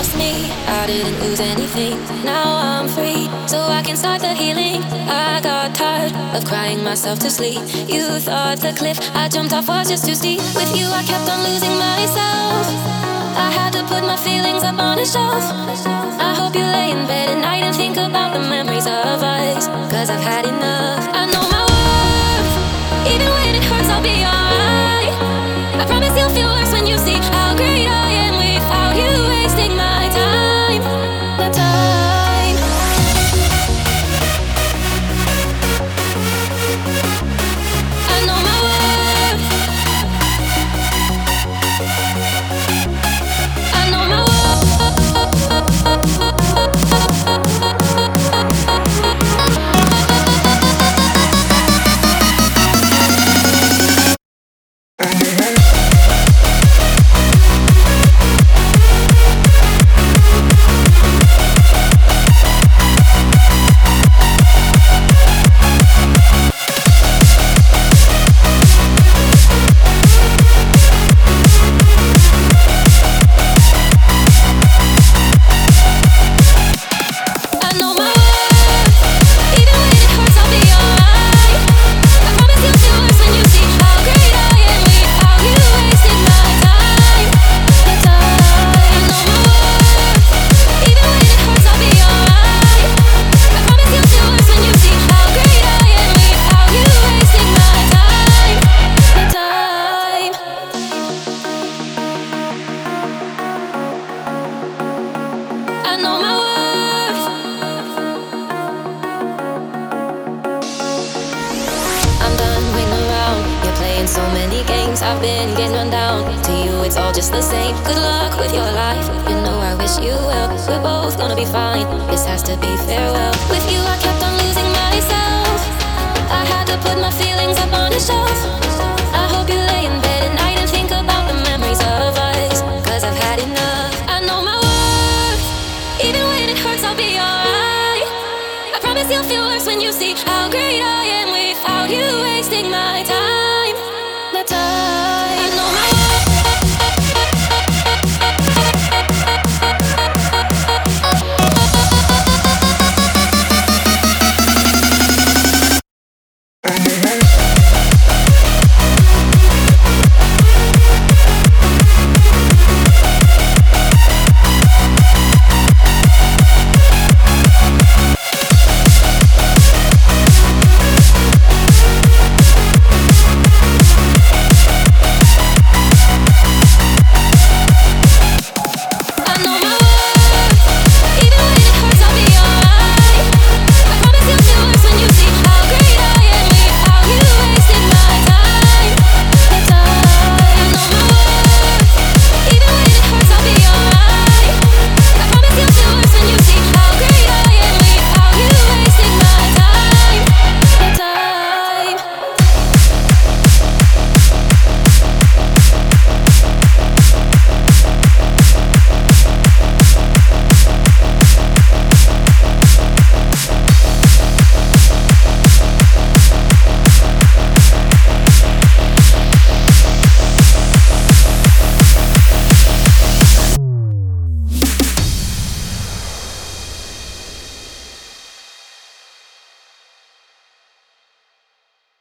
lost me, I didn't lose anything. Now I'm free, so I can start the healing. I got tired of crying myself to sleep. You thought the cliff I jumped off was just too steep. With you I kept on losing myself. I had to put my feelings up on a shelf. I hope you lay in bed at night and think about the memories of us, 'cause I've had enough. I know my worth, even when it hurts I'll be alright. I promise you'll feel worse when you see how great I am without you wasting my time. The time. I know my worth. I know my worth. So many games I've been getting run down. To you it's all just the same. Good luck with your life, you know I wish you well. We're both gonna be fine, this has to be farewell. With you I kept on losing myself. I had to put my feelings up on a shelf. I hope you lay in bed at night and think about the memories of us, 'cause I've had enough. I know my worth, even when it hurts I'll be alright. I promise you'll feel worse when you see how great I am without you wasting my time.